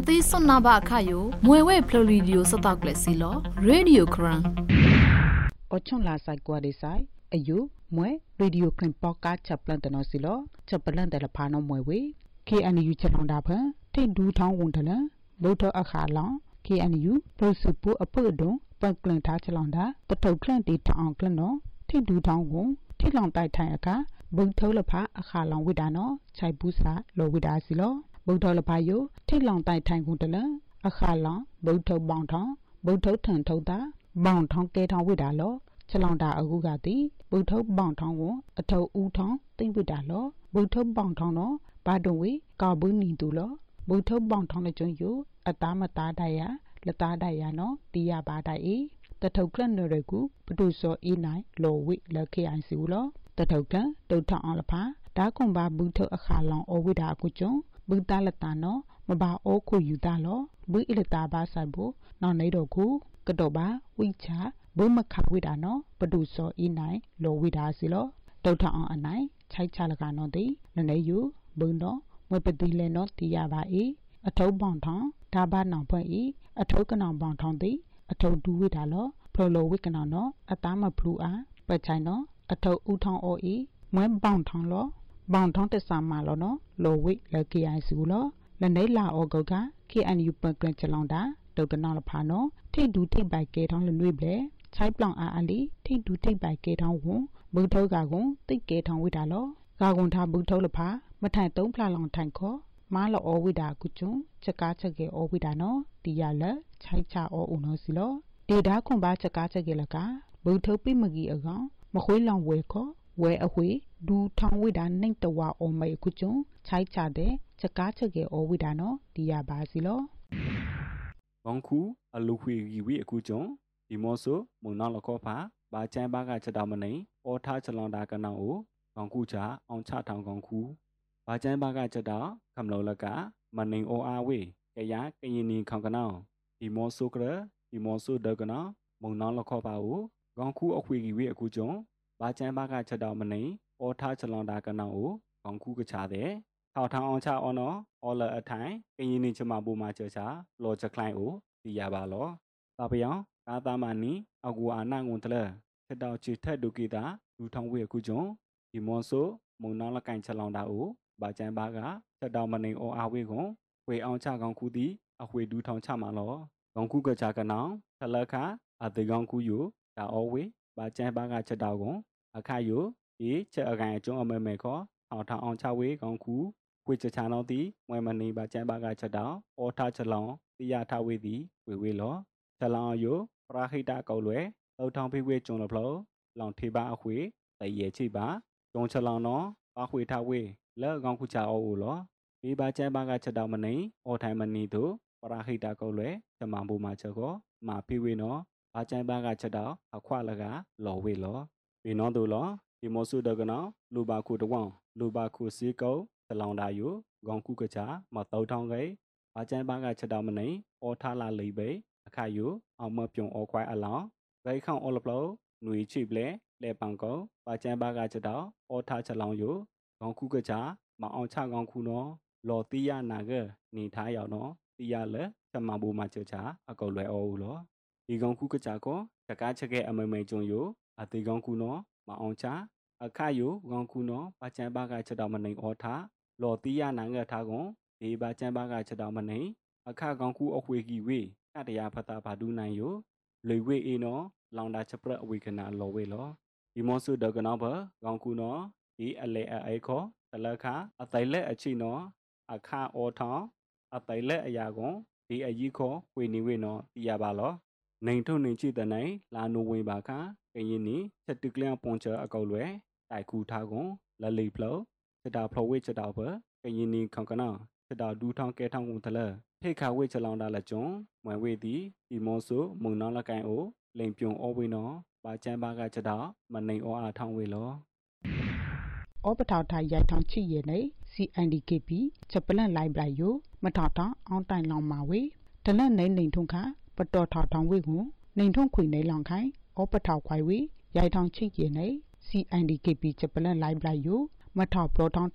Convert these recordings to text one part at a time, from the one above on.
ตีสนนาบะขายมวยเวพลรีดิโอสตอกเลสิลอเรดิโอครังอชงลาไซกว่าเดไซอายุมวยเรดิโอคลิปปอกาจับลันตนอสิลอจับลันแต่ละพานอมวยเวKNU ချလောင်တာဖန်ထိဒူထောင်းဝန်ထလဗုဒ္ဓအခါလောင် KNU ပရစပူအပုဒုံပတ်ကလန်ထားချလောင်တာတထုတ်ခလန်တီထောင်းကလနော်ထိဒူထောင်းဝန်ထိလောင်တိုက်ထိုင်အခါဗုဒ္ဓလဖအခါလောင်ဝိဒါနော်ခြိုက်ဘူးစာလောဝိဒါစီလောဗုဒ္ဓလဖယိုထိလောင်တိုက်ထိုင်ကုန်တလအခါလောင်ဗုဒ္ဓပေါင်ထောင်းဗုဒ္ဓထန်ထုတ်တာပေါင်ထောင်းကဲထောင်းဝိဒါလောချလောင်တာအခုကတိဗုဒ္ဓပေါင်ထောင်းဝန်အထုပ်ဦးထောင်းသိမ့်ဝိဒါလောဗုဒ္ဓပေါင်ထောင်းနော်ဘာဒုံဝေကာဘူးနီတူလောဘုထုပေါင်ထောင်းတဲ့ကျွန်းယူအသားမသားတိုက်ရလက်သားတိုက်ရနော်တီးရပါတိုက်အေတထုတ်ကလန်ရကူပဒုစောအီနိုင်လောဝိလက်ခေအိုင်စီလောတထုတ်ကတုတ်ထောင်းအောင်လဖာဒါကွန်ဘာဘုထုအခါလောင်အဝိဒါအကုကျွန်းဘုသားလက်တာနော်မဘာအိုခုယူတာလောဘုအီလက်တာဘာဆိုင်ဘူးနော်နေတော့ကူကတော့ပါဝိချာဘုမခဝိဒါနော်ပဒုစောအီနိုင်လောဝိဒါစီလောတုတ်ထောင်းအောင်အနိုင်ခြိုက်ချလကနော်တိနနေယူဘုံတော့မပတိလဲနော်တီးရပါအေအထုပ်ပေါင်ထောင်းဒါဘာနောင်ဖွဲ့ဤအထုပ်ကနောင်ပေါင်ထောင်းသည်အထုပ်ဒူဝိတာလောဖလိုလိုဝိကနောင်နော်အသားမဖလူအားပတ်ချိုင်နော်အထုပ်ဦးထောင်းအော်ဤမွဲပေါင်ထောင်းလောပေါင်ထောင်းတဆာမာလောနော်လိုဝိလက်ကေအိုင်စုလောလနေလာအောဂုတ်က KNU ပတ်ကလချလောင်တာတုတ်ကနောင်လဖာနော်ထိဒူထိပိုက်ကဲထောင်းလနွေးပလေချိုက်ပလောင်အားအလီထိဒူထိပိုက်ကဲထောင်းဝန်ဘုထောကကွန်တိတ်ကဲထောင်းဝိတာလောဂါကွန်ထားဘုထောလဖာမထိုင်သုံးဖလာလောင်ထိုင်ခေါ်မာလောအဝိဒါကုကျွန်းချက်ကားချက်ကေအဝိဒါနော်တီရလက်ချိုက်ချအောဦးနော်စီလောဒေတာခွန်ပါချက်ကားချက်ကေလကဘုထုပ်ပိမကြီးအကောင်မခွေးလောင်ဝဲခေါ်ဝဲအဝေးဒူထောင်းဝိဒါနှိမ့်တဝအောမေကုကျွန်းချိုက်ချတဲ့ချက်ကားချက်ကေအဝိဒါနော်တီရပါစီလောဘုံခုအလူခွေရီဝိအကုကျွန်းဒီမောဆိုမုံနောက်လကောဖာဘာချမ်းဘာကချက်တော်မနေအောထားချလောင်တာကနောင်ကိုကောင်ခုချအောင်ချထောင်ကောင်ခုဘာကျန်းဘာကချက်တော့ခမလောလကမနိန်အိုအားဝေကရကရင်နီခေါကနောင်ဒီမောဆိုကရဒီမောဆိုဒကနောမုံနောလခောပါဦးကောင်ခုအခွေကြီးဝေအခုကျုံဘာကျန်းဘာကချက်တော့မနိန်အောထားချလွန်တာကနောင်ကိုကောင်ခုကချတဲ့ထောက်ထောင်အောင်ချအော်နော်အော်လအထိုင်ကရင်နီချမဘူမှာချချလောချကလိုင်းကိုဒီရပါလောတာပယောင်ကာသမနီအကူအာနာငုံတလချက်တော့ချစ်ထက်ဒုကိတာလူထောင်ဝေအခုကျုံဒီမောဆိုမုံနောလကန်ချလောင်တာကိုဘာကျန်းဘာကချက်တော်မနေအောအားဝေကွန်ဝေအောင်ချကောင်ခုသည်အဝေဒူထောင်ချမှာလောကောင်ခုကချကနောင်ထလခအတေကောင်ခုယူတာအောဝေဘာကျန်းဘာကချက်တော်ကွန်အခါယူဒီချက်အကန်အကျုံးအမဲမဲခေါ်ထောင်ထောင်အောင်ချဝေကောင်ခုဝေချချာနောသည်မွဲမနေဘာကျန်းဘာကချက်တော်အောထားချက်လောင်တိယထဝေသည်ဝေလောချက်လောင်ယူပရာခိတကောက်လွယ်တောထောင်ဖိဝေကျုံလဖလောလောင်ထေပါအခွေတရေချိပါကျုံချက်လောင်နော်ပါခွေထဝေလက်ကောင်ခုချအောဦးလောဒီဘာကျဲဘာကချက်တော်မနေအော်ထိုင်မနီတို့ပရာခိတာကုတ်လွယ်ချမဘူမှာချက်ကောမာဖိဝေနော်ဘာကျဲဘာကချက်တော်အခွလကလော်ဝေလောဒီနော်တို့လောဒီမောဆုဒကနော်လူပါခုတဝံလူပါခုစီကောသလောင်တာယူကောင်ခုကချမတောထောင်းကေဘာကျဲဘာကချက်တော်မနေအော်ထားလာလိပေအခါယူအောင်မပြုံအော်ခွိုင်အလောင်းဂိခေါအော်လပလောနွေချိပလေလေပန်ကောဘာကျဲဘာကချက်တော်အော်ထားချက်လောင်ယူကောင်ခုကချမအောင်ချကောင်ခုနော်လော်တီးရနာကနေထားရောက်နော်တီးရလဲချမဘူမှာချချအကောက်လွယ်အော်ဦးလောဒီကောင်ခုကချကောချက်ကားချက်ခဲ့အမေမေကျုံယိုအသေးကောင်ခုနော်မအောင်ချအခါယိုကောင်ခုနော်ဘာချန်ဘာကချက်တော်မနေအော်ထားလော်တီးရနာထားကွန်ဒီဘာချန်ဘာကချက်တော်မနေအခါကောင်ခုအခွေကြီးဝေကတရားဖတာဘာဒူနိုင်ယိုလေဝေအေနော်လောင်တာချက်ပရအဝေကနာလော်ဝေလောဒီမောဆုဒကနောဘကောင်ခုနော်ဒီအလေအေခေါ်တလခအတိုင်လက်အချိနော်အခါအောထောင်းအတိုင်လက်အရာကွန်ဒီအကြီးခေါ်ဝေနေဝေနော်တီးရပါလောနေထုံနေချိတဲ့နိုင်လာနိုဝင်ပါခါကရင်နီချက်တကလျံပွန်ချအကောက်လွယ်တိုက်ခုထားကွန်လလိဖလောချက်တာဖလောဝေချက်တာဘကရင်နီခေါကနာချက်တာဒူထောင်းကဲထောင်းကုန်တလထိခါဝေချလောင်တာလက်ကျွန်းမွန်ဝေသည်ဒီမောဆုမုံနောင်းလကန်အိုလိန်ပြုံအောဝေနော်ဘာချမ်းဘာကချက်တာမနေအောအားထောင်းဝေလောဩပထောက်ထိုင်ရိုက်ထောင်ချစ်ရနေ CNDKP ချက်ပလန်လိုက်ပလိုက်ယိုမထောက်ထောင်အောင်တိုင်လောင်မာဝေတလန့်နေထုံခပတော်ထောက်ထောင်ဝေကိုနေထုံခွေနေလောင်ခိုင်ဩပထောက်ခွိုင်ဝေရိုက်ထောင်ချစ်ရနေ CNDKP ချက်ပလန်လိုက်ပလိုက်ယိုမထောက်ပတော်ထောင်ထိုင်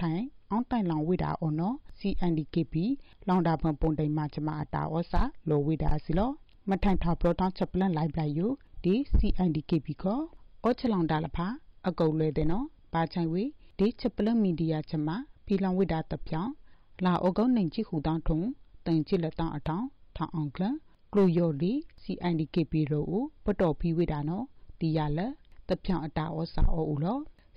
အောင်တိုင်လောင်ဝိတာအော်နော် CNDKP လောင်တာဖန်ပုံတိုင်မှာချမအတာဩစာလောဝိတာစီလောမထိုင်ထောက်ပလောတောင်းချက်ပလန်လိုက်ပလိုက်ယူဒီ CNDKP ကိုအောချလောင်တာလဖာအကုတ်လွဲတဲ့နော်ပါချိုင်ဝေဒီချက်ပလန်မီဒီယာချမဖီလောင်ဝိတာတပြောင်းလာအောကုတ်နိုင်ချီခူတောင်းထုံတန်ချီလက်တောင်းအထောင်းထောင်းအောင်ကလကလိုယော်လီ CNDKP ရောပတော်ဖီဝိတာနော်တီရလက်တပြောင်းအတာဩစာအောဦးလော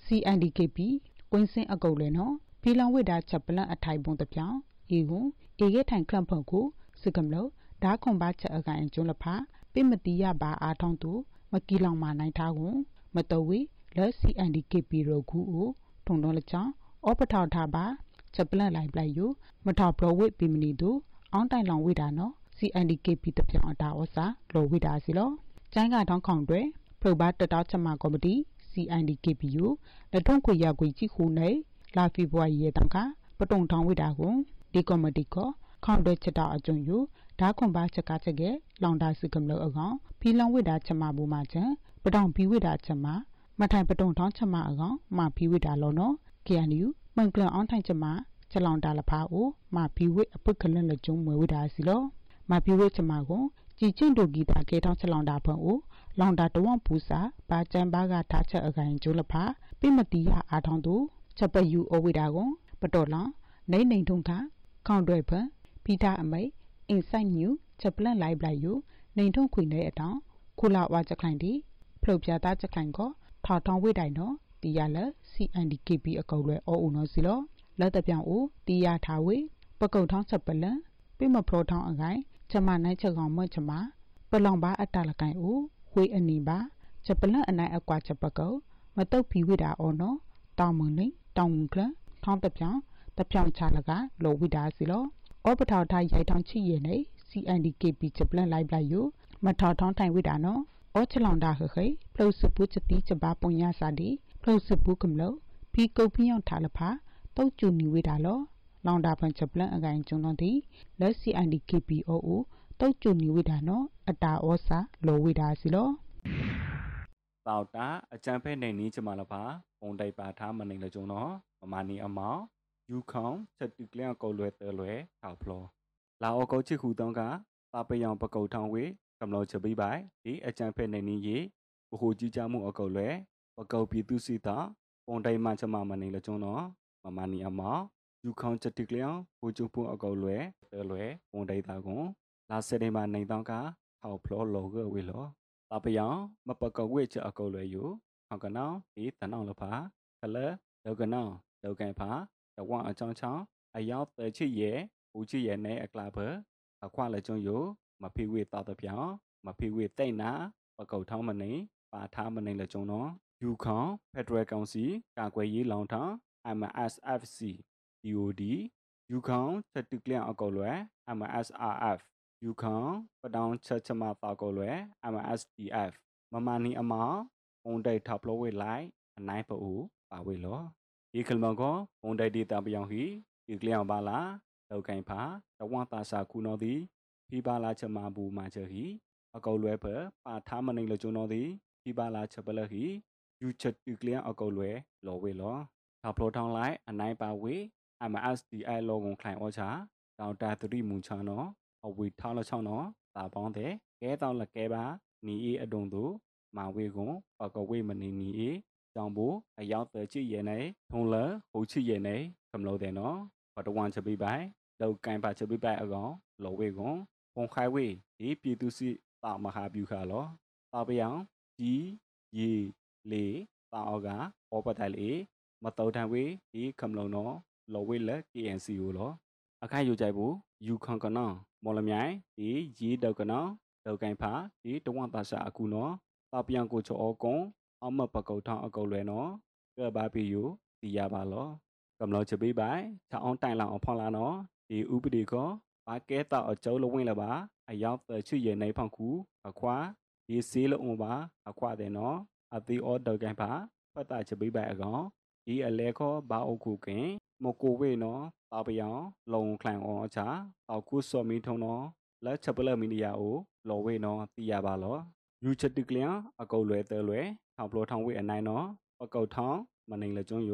CNDKP ကွင်းစင်အကုတ်လဲနော်ဖီလောင်ဝိတာချက်ပလန်အထိုင်ပုံတပြောင်းဤဟုဧရဲထိုင်ခလန့်ဖုန်ကိုစကမလို့ဓာခွန်ပါချက်အကန်ကျွန်းလဖာပိမတိယပါအားထောင်းသူမကီလောင်မာနိုင်ထားကုန်မတော်ဝေလက် CNDKP ရောခုဦးထုံတော်လချောင်းအောပထောက်ထားပါချက်ပလန်လိုက်ပလိုက်ယူမထောက်ပလောဝိပိမနီသူအောင်းတိုင်လောင်ဝိတာနော် CNDKP တပြောင်းအတာဩစာလောဝိတာစီလောကျိုင်းကထောင်းခေါင်တွေဖုတ်ပါတတောက်ချက်မှာကော်မတီ CNDKP ယူလက်ထုံခွေရခွေကြည့်ခုနေလာဖီဘွားရဲတံကပတုံထောင်းဝိတာကိုဒီကော်မတီကခေါင်တွေချက်တော့အကျုံယူဓာခွန်ပါချက်ကချက်ကလောင်တာစကမလို့အကောင်ဖီလောင်ဝိတာချက်မှာဘူမှာချံပတောင်ဖီဝိတာချက်မှာမထိုင်ပတုံထောင်းချက်မှာအကောင်မဖီဝိတာလောနော် KNU မန်ကလအောင်ထိုင်ချက်မှာချက်လောင်တာလဖာအိုမဖီဝိအပုတ်ခလန့်လကျုံမွေဝိတာစီလောမဖီဝိချက်မှာကိုကြည်ချင်းတို့ဂီတာကေထောင်းချက်လောင်တာဖန်အိုလောင်တာတဝန့်ပူစာဘာကျန်ဘာကထားချက်အကန်ကျိုးလဖာပိမတိယအားထောင်းသူချက်ပယူအဝိတာကိုပတော်လောင်နေထုံခါခေါင်တွေဖန်ပီတာအမိတ်အင်ဆိုင်ညူချက်ပလန့်လိုက်ပလိုက်ယူနေထုံခွေနေအတောင်ခုလာဝါချက်ခိုင်တီဖလုတ်ပြတာချက်ခိုင်ကိုထောက်ထောင်းဝိတိုင်တော့တီရလက် CNDKP အကုတ်လွဲအောဦးနော်စီလောလက်တပြောင်ဦးတီရထားဝေပကုတ်ထောင်းချက်ပလန့်ပိမဖလောထောင်းအကိုင်ချက်မနိုင်ချက်ကောင်မွတ်ချက်မပလောင်ပါအတလကိုင်ဦးဝေအနီပါချက်ပလန့်အနိုင်အကွာချက်ပကုတ်မတုတ်ဖီဝိတာအောနော်တောင်မွန်နေတောင်ဝင်ကလထောင်းတပြောင်ချလကလောဝိတာစီလောအောပထောက်ထားရိုက်ထောင်းချီရနေ CNDKP ချက်ပလန့်လိုက်ပလိုက်ယူမထောက်ထောင်းထိုင်ဝိတာနော်အောချလောင်တာခေဖလုစပူချတိချဘာပုံရစာဒီဖလုစပူကမလို့ဖီကုတ်ပြင်းထားလဖာတုတ်ကျူနီဝိတာလောလောင်တာဖန်ချက်ပလန့်အကိုင်ကျုံတော့ဒီလက် CNDKP အိုတုတ်ကျူနီဝိတာနော်အတာဩစာလောဝိတာစီလောတောက်တာအကြံဖဲနေနီးချမလပါပုံတိုင်ပါထားမနေလကျုံတော့မမနီအမောင်ယူခေါင်ချက်တူကလျောက်ကောလွဲတဲလွဲထောက်ဖလောလာအောကောချစ်ခူတောင်းကပါပယောင်ပကုတ်ထောင်းဝေကမ္လောချပိပိုင်ဒီအကြံဖဲနေနီးရေဘဟုကြီးကြမှုအကုတ်လွဲပကုတ်ပြည်သူစီတာပုံတိုင်မှချမမနေလကျုံတော့မမနီအမောင်ယူခေါင်ချက်တူကလျောက်ဘူကျုပ်ဖို့အကုတ်လွဲတဲလွဲပုံတိုင်တာကွန်လာစတဲ့မှာနေတောင်းကထောက်ဖလောလောကဝေလောပါပယောင်မပကုတ်ဝေချအကုတ်လွဲယူခေါကနောင်းဒီတနောင်းလဖာခလလောကနောင်းလောကန်ဖာတဝအချောင်းချောင်းအယောက်တချစ်ရဲ့ဦးချစ်ရဲ့နဲ့အကလာဘအခွလကျုံယမဖိဝေတာတပြောင်းမဖိဝေတိတ်နာပကုတ်ထောင်းမနေပါထားမနေလကျုံတော့ယူခေါင်ဖက်ဒရယ်ကောင်စီကာကွယ်ရေးလောင်ထောင်း MSFC DOD ယူခေါင်ချက်တူကလျအကုတ်လွယ် MSRF ယူခေါင်ပတောင်ချက်ချမတာကုတ်လွယ် MSDF မမနီအမောင်ပုံတိတ်ထပ်လို့ဝေလိုက်အနိုင်ပူပါဝေလောဒီကလမကောပုံတိတ်ဒီတံပြောင်ဟီဒီကလျောင်ပါလာလောက်ကင်ဖာတဝတာစာခုနောသည်ဖိပါလာချမဘူမာချဟီအကောလွဲဖပါထားမနေလကျုံတော်သည်ဖိပါလာချပလဟီယူချက်တူကလျအကောလွဲလောဝေလောထောက်ဖလိုထောင်းလိုက်အနိုင်ပါဝေ MSDI လောကုံခိုင်ဩချာတောင်တာသတိမူချာနောအဝေထောင်းလချောင်းနောတာပေါင်းတဲ့ကဲတောင်းလကဲပါနီအေအဒုံသူမာဝေကွန်ပကဝေမနီနီအေကြောင့်ဘူအယောက်တချစ်ရဲ့နေထုံလဟိုချစ်ရဲ့နေကမလို့တဲ့နော်ပတဝန်ချပိပိုင်လောက်ကင်ပါချပိပိုင်အကောင်လောဝေကွန်ပုံခိုင်ဝေဒီပြည်သူစီတာမဟာဗျူခါလောတာပယံကြီးရီလေတာအောကဩပတိုင်လေမတော်တန်ဝေဒီကမလို့နော်လောဝေလက် KNC ကိုလောအခိုင်ယူကြိုက်ဘူးယူခွန်ကနောမော်လမြိုင်ဒီရီတောက်ကနောလောက်ကင်ဖာဒီတဝန်တာစာအခုနော်တာပယံကိုချောကုံအမပကုတ်ထောင်းအကုတ်လွဲနော်ကဘာပီယူတီရပါလောကမ္လောချပိပိုင်ချောင်းတိုင်လောင်အဖော်လာနော်ဒီဥပဒေကောပါကဲတော့အကျုံးလဝင်းလပါအယောက်တချွရနေဖောက်ခုအခွာဒီစီလုံးပါအခွာတဲ့နော်အသီအော်ဒကန်ပါဖတ်တာချပိပိုင်အကောင်ဒီအလဲခောဘာအုတ်ခုကင်မကိုဝေနော်တာပယံလုံခလန်အောချာတောက်ခုစောမီထုံနော်လက်ချပလမီဒီယာအိုလောဝေနော်တီရပါလောယူချက်တကလျာအကုတ်လွဲတဲလွဲထောင်ပလိုထောင်ဝေအနိုင်နော်ပကုတ်ထောင်းမနိုင်လကျုံယ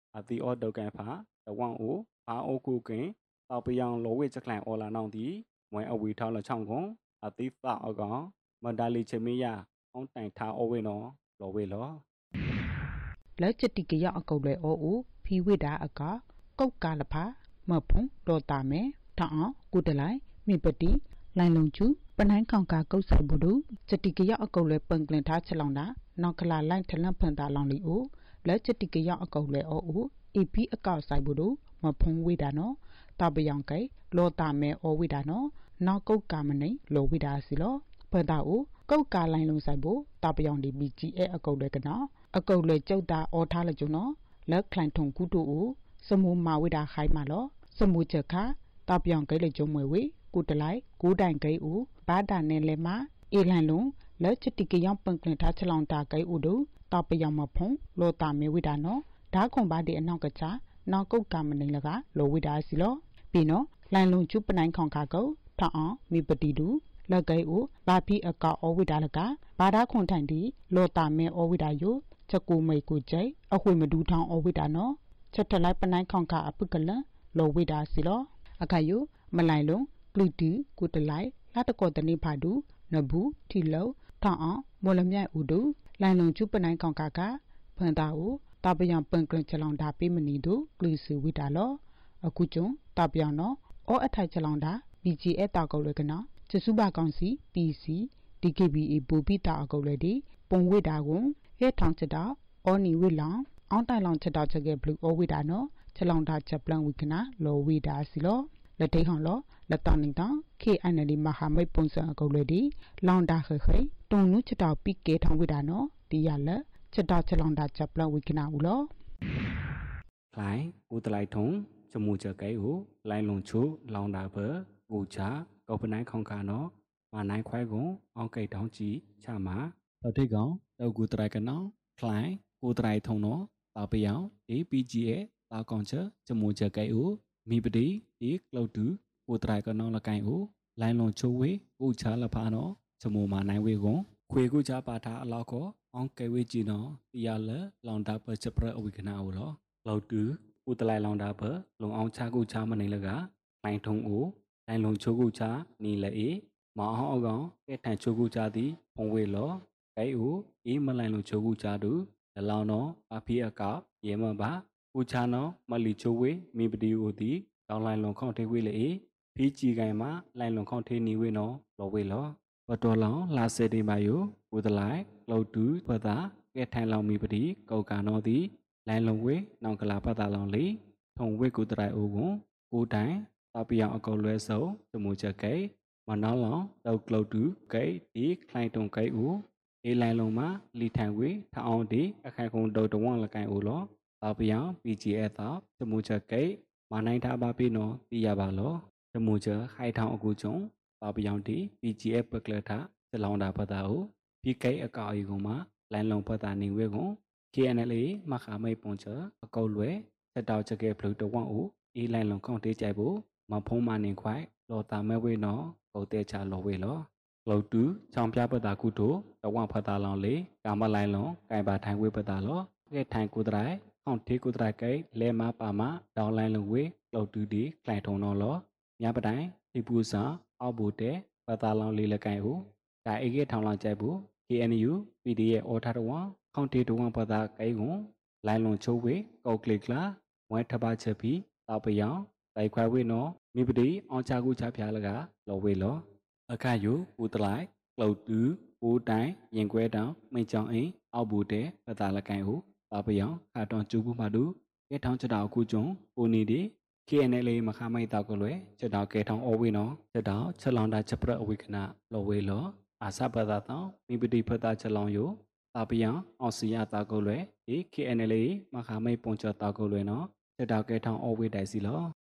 อาทิออดดกันผาตะวันโอผาโอกูเกนตาไปยังโลเวจักแหลงออลานองดีมวยอวีทอละช่องกงอาทิฟ้าออกองมันดาลิเชมิยาအောင်တိုင်ထားအဝေနော်လော်ဝေလောလဲချတိကရအကုတ်လဲအိုဦးဖီဝိတာအကကုတ်ကာလဖာမဖုံဒေါ်တာမဲထောင်းအောင်ကုတလိုက်မိပတိလိုင်လုံကျူပနိုင်ခေါင်ကာကုတ်ဆိုင်ဘူးတို့ချတိကရအကုတ်လဲပန်ကလင်ထားချလောင်တာနောက်ခလာလိုက်ထလန့်ဖန်တာလောင်လီဦးလဲချတိကရအကုတ်လဲအိုဦးအေပီအကောက်ဆိုင်ဘူးတို့မဖုံဝိတာနော်တပယောင်ကဲလောတာမဲအိုဝိတာနော်နောက်ကုတ်ကာမနေလောဝိတာစီလောဖန်တာဦးကုတ်ကာလိုင်လုံဆိုင်ဘူးတပယောင်ဒီဘီဂျီအဲအကုတ်လဲကနော်အကုတ်လေကျုပ်တာအော်ထားလေကျုံနော်လက်ခလန်ထုံကူတူဦးစမူမာဝိတာခိုင်မာလောစမူချက်ခါတပြောင်ကဲလေကျုံမွေဝေကုတလိုက်ကိုတိုင်ကဲဦးဘာတာနဲ့လေမအေလန်လုံးလက်ချတိကယောင်ပန်ကလင်ထားချလောင်တာကဲဦးတို့တပယောင်မဖုံလောတာမေဝိတာနော်ဓာခွန်ပါဒီအနောက်ကချာနောက်ကုတ်ကမနေလကလောဝိတာစီလောပြီးနော်လိုင်လုံကျူပနိုင်ခေါင်ခါကုတ်ထောင်းအောင်မိပတိတူလက်ကဲဦးဘာဖီအကောအဝိတာလကဘာဓာခွန်ထိုင်ဒီလောတာမေအဝိတာယုချက်ကူမိတ်ကူကျိအခွေမဒူထောင်းအဝိတာနော်ချက်ထလိုက်ပနိုင်ခေါင်ခါအပုကလလောဝိတာစီလောအခါယုမလိုက်လုံးကလူတီကုတလိုက်လာတကောတနေဖာဒူနဘူးထီလောထောင်းအောင်မော်လမြိုက်ဦးဒူလိုင်လုံကျူပနိုင်ခေါင်ခါကဖန်တာဦးတပယံပန်ကလချလောင်တာပေးမနီဒူကလူစီဝိတာလောအခုကျုံတပယံနော်အောအထိုက်ချလောင်တာ BGA တောက်ကောလေကနော်ကျစုပါကောင်စီ PC DKBA ဘူပိတာအကောလေဒီပုံဝိတာကိုရဲထောင်ချက်တော့အော်နီဝိလောင်အောင်တိုင်လောင်ချက်တော့ချက်ကဘလူးအော်ဝိတာနော်ချက်လောင်တာချက်ပလန်ဝိကနာလောဝိတာစီလောလက်ထိန်ဟောင်းလောလက်တောင်းနေတာ KNL မဟာမိတ်ပုံစံအကောလေဒီလောင်တာခဲခဲတုံနုချက်တော့ပိကေထောင်ဝိတာနော်ဒီရလက်ချက်တော့ချက်လောင်တာချက်ပလန်ဝိကနာဦးလောလိုင်းဦးတလိုက်ထုံจมูกจะไกหูไล่ลงชูลองดาเบอกูชาก็เป็นนายของข้าเนาะมานายควายกงเอาไก่ท้องจีชามาเราที่กองเรากูตรายกันเนาะคล้ายกูตรายทงเนาะต่อไปยาวAPGA ต่อกองเชจมูกจะไกหูมีปฏิอีกเราถือกูตรายกันเนาะละไก่หูไล่ลงชูเวกูชาละพาเนาะจมูกมานายเวกงคุยกูชาปาทาเราก็เอาไก่เวจีเนาะตียาละลองดาเบอจะเปรอวิกนาเอาเหรอเราถืออุตไลลองดาเบอลงเอาชากูชามันในละกะไลทงอูไลลงชูกูชานี่ละเอมาเอาเอากองแกแทนชูกูชาดีพงเวลอไกอูอีมาไลลงชูกูชาดูแต่เราเนาะอาพีอากาเยมาบากูชาเนาะมาลิชูเวมีปดีอูดีดาวไลลงข้องเทเวละเอพีจีไกมาไลลงข้องเทนีเวเนาะรอเวลอปตัวเราลาเซดีมาอยู่อุตไลเราดูเปตาแกแทนเรามีปดีเกากาเนาะดีไลลงเวนองกลาปตาลองลีทงเวกุตรายโอกงกูไดตาเปียงอากอลเวโซจมูจะไกมันนอลองเตากลาวดูไกดีคลายตรงไกอูเอไลลงมาลีทางเวถ้าเอาดีอาคายคงโดยตรงละไกอูลอตาเปียง PGA ตาจมูจะไกมาในทาบาปีโนตียาบาลอจมูจะไข่ทางอกูจงตาเปียงดี PGA เปกเลทาจะลองดาปตาอูพี่ไกอากาอีกงมาไลลงปตานิเวกงKNL มาขาไม่ปงเจออากาลเวจะดาวจะเก็บหรือตัวว่างอูอีไลลงข้องที่ใจบูมาพงมาหนึ่งควายรอตามแม่เวเนาะเขาเตะชาโลเวลอเราดูจอมพิาปตากูโตตัวว่างพัตาลองเลยการมาไลลงไก่บาทางเวปตาลอเกทางกูตรายข้องที่กูตรายไก่เลมาปามาดาวไลลงเวเราดูดีคลายทงนอลอยาปได้ที่ปูสาเอาบูเตปตาลองเลยละไก่อูไก่เอเกทางลองใจบู KNU PDA โอทาร์วังข้องที่ตัวว่างพัตาไก่งงไลลงโชเวเกาคลิกละมวยทบาเชพีตาไปยาวไต่ควายเวโนมีปดีออนจากูชาพิาละกะลอเวลออาคาอยู่ปูตไลกลาวตือปูไตยิงเกวดาวไม่จองเอเอาบูเตปตาละไกหูตาไปยาวขาตอนจูบูมาดูแกทองจะดาวกูจงปูนีดีKNL มาขาไม่ตากเลยจะดาวแกทองโอเวโนจะดาวฉลองดาจะเปรอวิกนาลอเวลออาซาปตาตองมีปดีปตาฉลองอยู่ตาไปยาวออสิยาตากเลยดี KNL มาขาไม่ปงจะตากเลยเนาะจะดาวแกทองโอเวได้สิลอ